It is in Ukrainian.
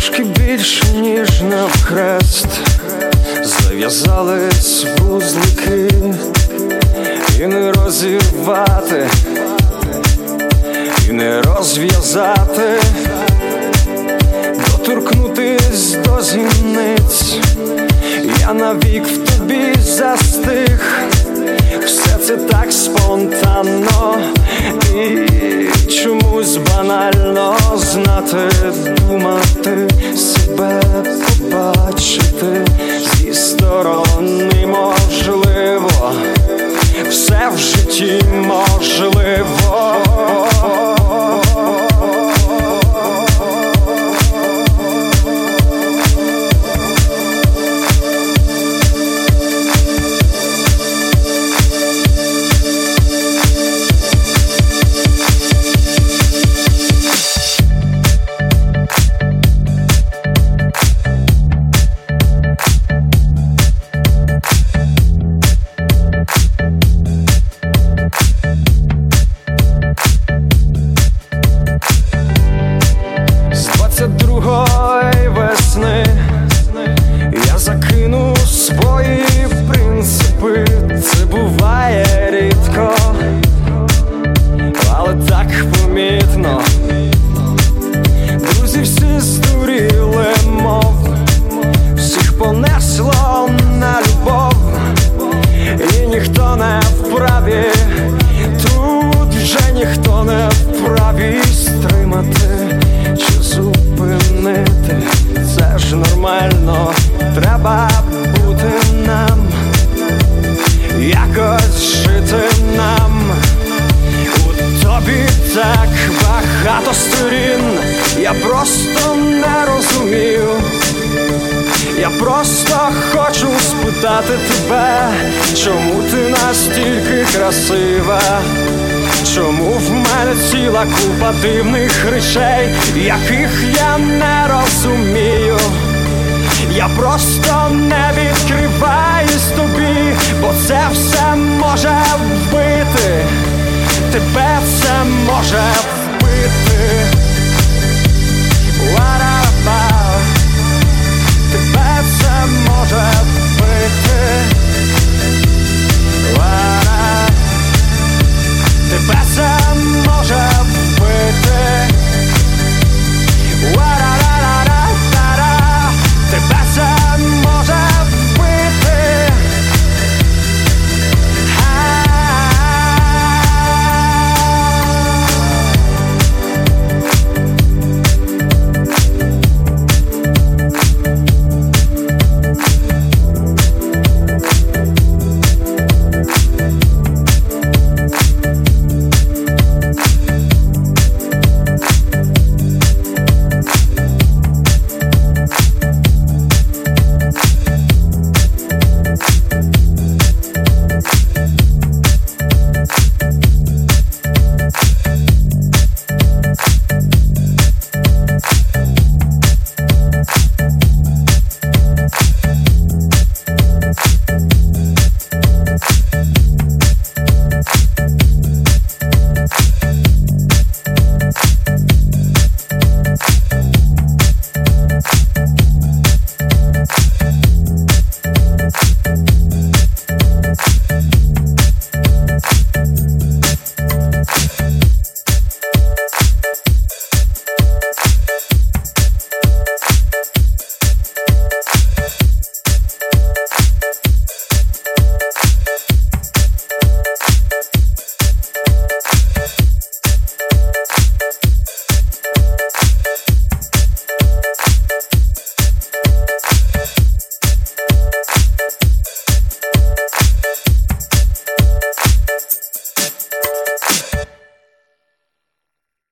Трошки більше, ніж навхрест, зав'язались вузлики, і не розірвати, і не розв'язати, доторкнутись до зіниць. Я навік в тобі застиг, все це так спонтанно і чомусь банально. Знати, думати, себе побачити зі сторони можливо, все в житті можливо. Другої весни я закину свої принципи. Це буває рідко, але так помітно. Друзі всі здуріли, мов всіх понесло на любов, і ніхто не вправі, тут вже ніхто не вправі стримати чи зупинити. Це ж нормально, треба бути нам, якось жити нам. У тобі так багато сторін, я просто не розумію. Я просто хочу спитати тебе, чому ти настільки красива? Чому в мене ціла купа дивних речей, яких я не розумію? Я просто не відкриваюсь тобі, бо це все може вбити, тебе це може вбити.